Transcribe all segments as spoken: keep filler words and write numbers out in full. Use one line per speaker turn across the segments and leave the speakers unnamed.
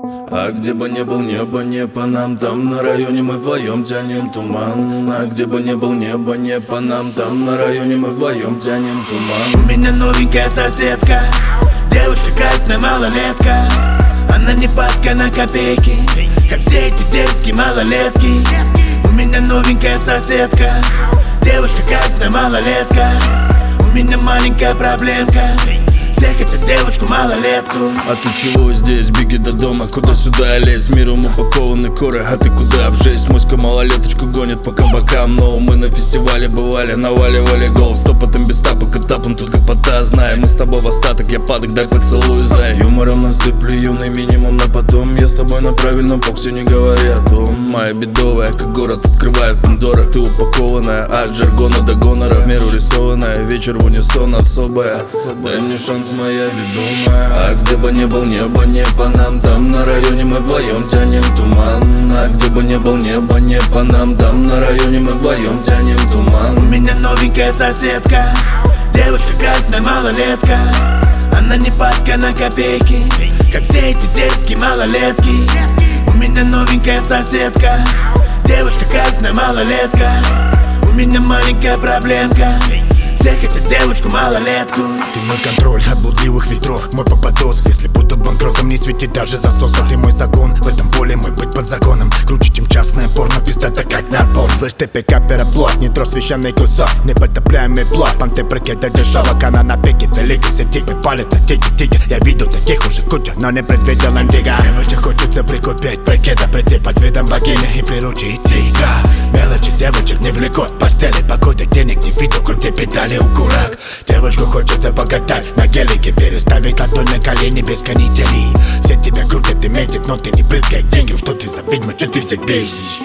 А где бы не был небо, не по нам, там на районе мы вдвоем тянем туман. А где бы не был небо, не по нам, там на районе мы вдвоем тянем туман.
У меня новенькая соседка, девушка кайфная малолетка. Она не падка на копейки, как все эти детские малолетки. У меня новенькая соседка, девушка кайфная малолетка. У меня маленькая проблемка, все хотят девушку-малолетку.
А ты чего здесь? Беги до дома, куда сюда лезь? Миром упакованы коры, а ты куда в жесть? Моська малолеточку гонит по кабакам, но мы на фестивале бывали, наваливали гол. Стопотом без тапок и тапом тут гопота. Знаем, мы с тобой в остаток, я падок, дай поцелуй, зай. Юмором насыплю юный минимум на потом. Я с тобой на правильном боксе, не говоря о том. Моя бедовая, как город открывает Пандора. Ты упакованная от жаргона до гонора, в меру рисованная, вечер в унисон особая. Дай мне шанс, моя ведомая. А где бы не был небо, не по нам, там на районе мы вдвоем тянем туман. А где бы не был небо, не по нам, там на районе мы вдвоем тянем туман.
У меня новенькая соседка, девушка кайфная малолетка. Она не падка на копейки, как все эти детские малолетки. У меня новенькая соседка, девушка кайфная малолетка. У меня маленькая проблемка, все хотят девушку-малолетку.
Ты мой контроль от блудливых ветров, мой попадос. Если буду банкротом, не светит даже засос. А ты мой закон, в этом поле мой быть под законом. Круче, чем частное порно, пиздата как нарком. Слышь, ты пикапера плот, не трос священный кусок. Непотопляемый плод, понты прикида дешевок. Она на пике, далеко все тигры палят на тики-тики. Я видел таких уже куча, но не предвидел индиго. Девочек хочется прикупить, прикида прийти под видом богини и приручить тигра. Мелочи девочек не влекут постели, покуда денег не видел, крути педали у курак. Девочку хочется покатать на гелике, переставить ладонь на колени без канителей. Все тебя крутят и метят, но ты не прыткай к деньгам. Что ты за ведьма, что ты всех бесишь?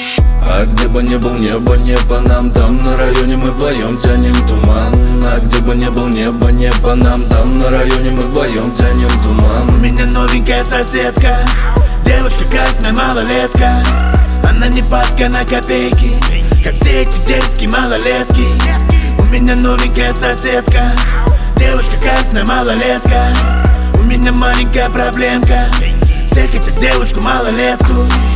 А где бы не был небо, не по нам, там на районе мы вдвоем тянем туман. А где бы не был небо, не по нам, там на районе мы вдвоем тянем туман.
У меня новенькая соседка, девушка кайфная малолетка. Она не падка на копейки, как все эти детские малолетки. У меня новенькая соседка, девушка кайфная малолетка. У меня маленькая проблемка, все хотят девушку-малолетку.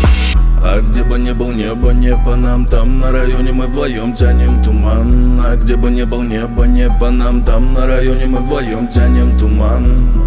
А где бы не был небо, не по нам, там на районе мы вдвоем тянем туман. А где бы не был небо, не по нам, там на районе мы вдвоем тянем туман.